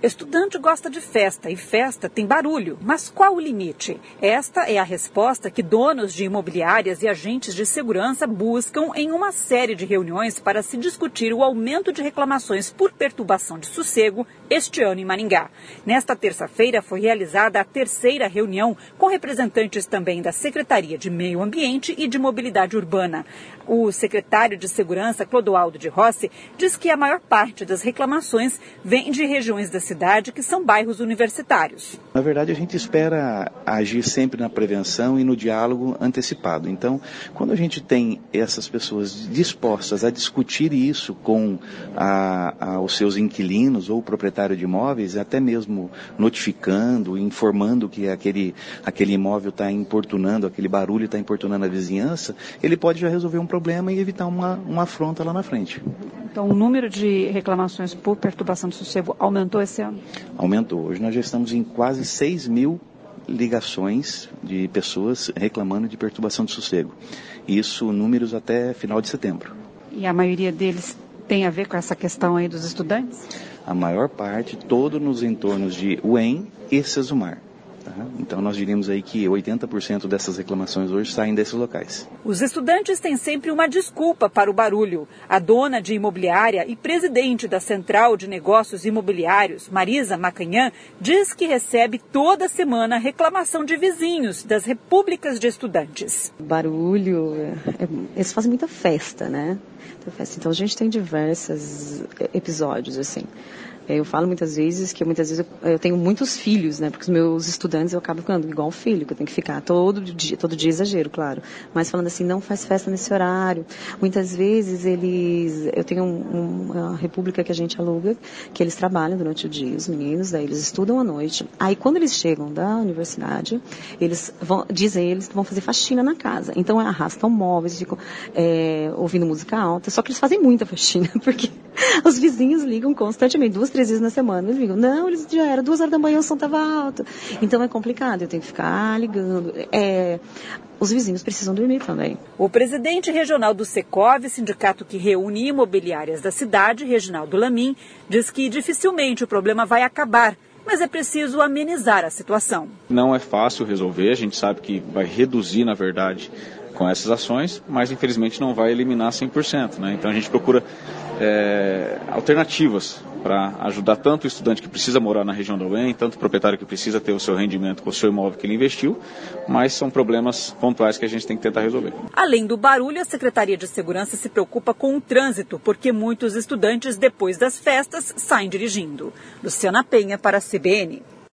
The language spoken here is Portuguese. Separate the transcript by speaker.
Speaker 1: Estudante gosta de festa e festa tem barulho, mas qual o limite? Esta é a resposta que donos de imobiliárias e agentes de segurança buscam em uma série de reuniões para se discutir o aumento de reclamações por perturbação de sossego este ano em Maringá. Nesta terça-feira foi realizada a terceira reunião com representantes também da Secretaria de Meio Ambiente e de Mobilidade Urbana. O secretário de Segurança, Clodoaldo de Rossi, diz que a maior parte das reclamações vem de regiões da cidade que são bairros universitários.
Speaker 2: Na verdade, a gente espera agir sempre na prevenção e no diálogo antecipado. Então, quando a gente tem essas pessoas dispostas a discutir isso com os seus inquilinos ou proprietário de imóveis, até mesmo notificando, informando que aquele imóvel está importunando, aquele barulho está importunando a vizinhança, ele pode já resolver um problema e evitar uma afronta lá na frente.
Speaker 1: Então, o número de reclamações por perturbação de sossego aumentou esse ano?
Speaker 2: Aumentou. Hoje nós já estamos em quase 6.000 ligações de pessoas reclamando de perturbação de sossego. Isso, números até final de setembro.
Speaker 1: E a maioria deles tem a ver com essa questão aí dos estudantes?
Speaker 2: A maior parte, todo nos entornos de UEM e Sesumar. Então nós diríamos aí que 80% dessas reclamações hoje saem desses locais.
Speaker 1: Os estudantes têm sempre uma desculpa para o barulho. A dona de imobiliária e presidente da Central de Negócios Imobiliários, Marisa Macanhã, diz que recebe toda semana reclamação de vizinhos das repúblicas de estudantes.
Speaker 3: Barulho, eles fazem muita festa, né? Então a gente tem diversos episódios assim. Eu falo muitas vezes que eu tenho muitos filhos, né? Porque os meus estudantes eu acabo ficando igual um filho, que eu tenho que ficar todo dia exagero, claro. Mas falando assim, não faz festa nesse horário. Muitas vezes eu tenho uma república que a gente aluga, que eles trabalham durante o dia, os meninos, daí eles estudam à noite. Aí quando eles chegam da universidade, dizem eles que vão fazer faxina na casa. Então arrastam móveis, ficam ouvindo música alta, só que eles fazem muita faxina, porque os vizinhos ligam constantemente, 2-3 vezes na semana. Eles ligam, não, eles já era 2 horas da manhã, o som estava alto. Então é complicado, eu tenho que ficar ligando. Os vizinhos precisam dormir também.
Speaker 1: O presidente regional do Secov, sindicato que reúne imobiliárias da cidade, Reginaldo Lamin, diz que dificilmente o problema vai acabar, mas é preciso amenizar a situação.
Speaker 4: Não é fácil resolver, a gente sabe que vai reduzir, na verdade, com essas ações, mas infelizmente não vai eliminar 100%, né? Então a gente procura alternativas para ajudar tanto o estudante que precisa morar na região da UEM, tanto o proprietário que precisa ter o seu rendimento com o seu imóvel que ele investiu, mas são problemas pontuais que a gente tem que tentar resolver.
Speaker 1: Além do barulho, a Secretaria de Segurança se preocupa com o trânsito, porque muitos estudantes, depois das festas, saem dirigindo. Luciana Penha para a CBN.